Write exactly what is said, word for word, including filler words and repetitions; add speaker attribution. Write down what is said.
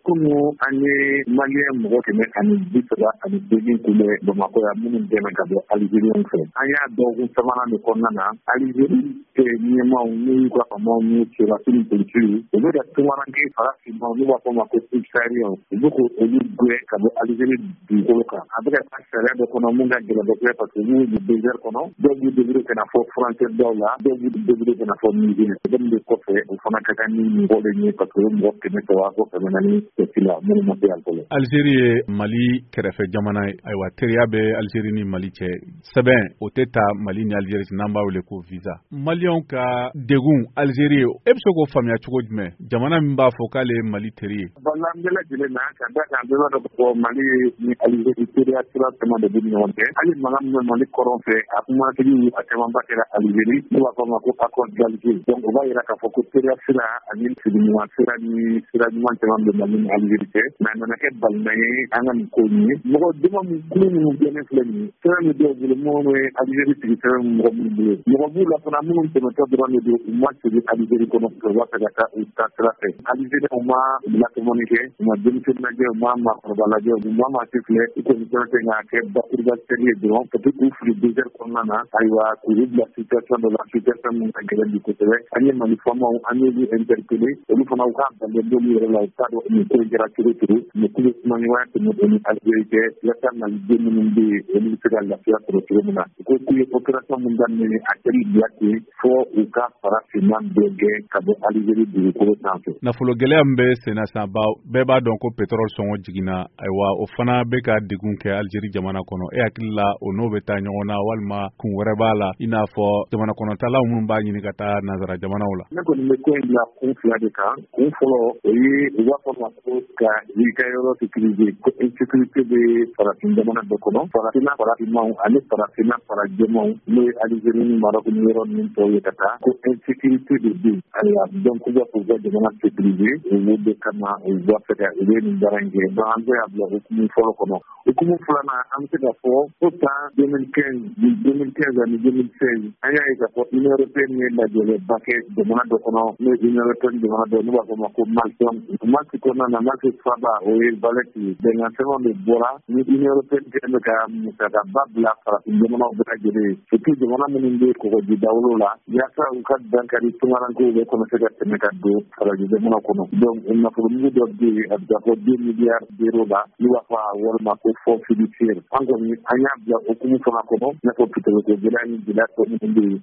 Speaker 1: komi an ye maliyɛn mɔgɔ kɛmɛ ani bi saba ani seegin kun bɛ Bamakɔ yan minnu dɛmɛ ka bɔ Alizeriɲɛnw fɛ. An y'a dɔgɔkun sabanan de kɔnɔna na Alizeri ɲɛmaw n'u y'u ka faamaw n'u sɔrɔdasiw ni policiers u bɛ ka tunkaranke farafinmaw n'u b'a fɔ o ma ko subsahariens u bɛ k'olu gɛn ka bɔ Alizeri dugukolo kan. A bɛ ka taa sariya dɔ kɔnɔ mun ka gɛlɛn kosɛbɛ parce que n'u y'u désert kɔnɔ dɔw b'u débrouiller ka na fɔ frontière daw la dɔw b'u débrouiller ka na fɔ Niger. Dɛmɛ de kɔfɛ u fana ka kan ni mɔgɔ de ye parce que o mɔgɔ kɛmɛ saba ko kɛmɛ naani la minnu ma se yan fɔlɔ.
Speaker 2: Alizeri ye Mali kɛrɛfɛ jamana ye. Ayiwa teriya bɛ Alizeri ni Mali cɛ. Sɛbɛn o tɛ ta Mali ni Alizeri n'an b'a wele ko visa. Maliyɛnw ka degun Alizeri ye e bɛ se k'o faamuya cogo jumɛn? Jamana min b'a fɔ k'ale ye Mali teri ye.
Speaker 1: Bala an bɛɛ lajɛlen na ka da kan bɛɛ b'a dɔn ko Mali ni Alizeri teriya sira caman de bɛ ɲɔgɔn cɛ. Hali mankan min bɛ Mali kɔrɔn fɛ a kumatigi a camanba kɛra Alizeri n'u b'a fɔ a ma ko accord d'Alger. Donc o b'a yira k'a fɔ ko teriya sira ani sigiɲɔgɔn sira ni sira ɲuman caman bɛ Mali ni Alizeri cɛ. Mais a nana kɛ balima ye an ka nin ko in ye. Mɔgɔ dama min kulu minnu bɛnnen filɛ nin ye sɛbɛn min dɔw bolo minnu ye Alizeri sigi sɛbɛn mɔgɔ minnu bolo. Mɔgɔ b'u la fana minnu tɛmɛtɔ dɔrɔn de don u ma segin Alizeri kɔnɔ u b'a fɛ ka taa u taa sira fɛ. Alizeri u ma latɔmɔni kɛ u ma denmisɛnnin lajɛ u ma maakɔrɔba lajɛ u ma maa si filɛ i kɔni fɛn fɛn k'a kɛ bakuruba sɛri ye dɔrɔn ka to k'u fili désert kɔnɔna na ayiwa k'u bila situation dɔ la situation min ka gɛlɛn bi kosɛbɛ. An ye Mali faamaw an y'olu interpellé olu fana u k'a bɛn dɔw yɛrɛ la u t'a dɔn nin ko in kɛra cogo cogo mais kulu kumaɲɔgɔnya tɛmɛ o ni Alizeri cɛ yasa Maliden minnu bɛ yen olu bɛ se ka lafiya sɔrɔ cogo min na u ko k'u ye opération min daminɛ a kɛli bila ten fɔ u ka farafinman bɛɛ gɛn ka bɔ Alizeri dugukolo sanfɛ.
Speaker 2: Nafolo gɛlɛya min bɛ sen na sisan bɛɛ b'a dɔn ko pétrole sɔngɔ jiginna ayiwa o fana bɛ ka degun kɛ Alizeri jamana kɔnɔ e hakili la o n'o bɛ taa ɲɔgɔn na walima kun wɛrɛ b'a la i n'a fɔ jamana kɔnɔtalaw minnu b'a ɲini ka taa nanzara jamanaw la.
Speaker 1: Ne kɔni bɛ ko in bila kun fila de kan kun fɔlɔ o ye u b'a fɔ ma ko ka i ka yɔrɔ sécuriser ko insécurité bɛ farafin jamana dɔ kɔnɔ farafinna farafinmaw ani farafinna farajɛmaw n'o ye Alizeri ni Maroc ni yɔrɔ ninnu tɔw ye ka taa ko insécurité de bɛ yen ayiwa donc u b'a fɔ u ka jamana sécuriser olu de kama u b'a fɛ ka u bɛ nin baara in kɛ donc an bɛ y'a bila hukumu fɔlɔ kɔnɔ hukumu filanan an bɛ se ka fɔ ko tan deux mille quinze deux mille quinze ani deux mille seize an y'a ye k'a fɔ Union européenne ye lajɛlenba kɛ jamana dɔ kɔnɔ n'o ye Union européenne jamana dɔ n'u b'a fɔ o ma ko Malte Malte kɔnɔna na Malte Faba o ye Valette ye bɛnkan sɛbɛnw de bɔra ni Union européenne kɛlen bɛ ka musakaba bila farafin jamanaw bɛɛ lajɛlen ye surtout jamana minnu bɛ kɔgɔji dawolo la yaasa u ka dankari tunkarankew bɛ kɔnɔ se ka tɛmɛ ka don farajɛ jamanaw kɔnɔ donc nafolomugu dɔ bɛ yen a bɛ taa fɔ deux milliards d'euros la n'u b'a fɔ a walima ko fonds fiduciaire an kɔni an y'a bila hukumu fana kɔnɔ i n'a fɔ pétrole ko gɛlɛya ni gɛlɛya tɔ minnu bɛ yen